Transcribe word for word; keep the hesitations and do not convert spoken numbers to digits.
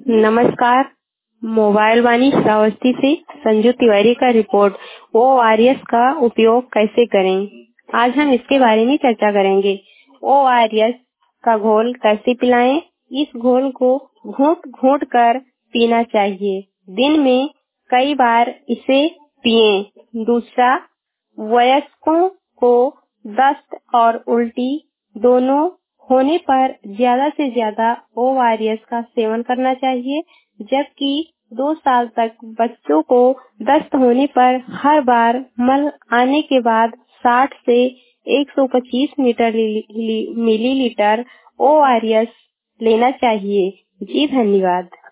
नमस्कार। मोबाइल वाणी श्रावस्ती से संजू तिवारी का रिपोर्ट। ओ आर एस का उपयोग कैसे करें, आज हम इसके बारे में चर्चा करेंगे। ओ आर एस का घोल कैसे पिलाएं? इस घोल को घूंट घूंट कर पीना चाहिए। दिन में कई बार इसे पिएं। दूसरा, वयस्कों को दस्त और उल्टी दोनों होने पर ज्यादा से ज्यादा ओ आर एस का सेवन करना चाहिए, जबकि दो साल तक बच्चों को दस्त होने पर हर बार मल आने के बाद साठ से एक सौ पच्चीस मिलीलीटर ओ आर एस लेना चाहिए। जी धन्यवाद।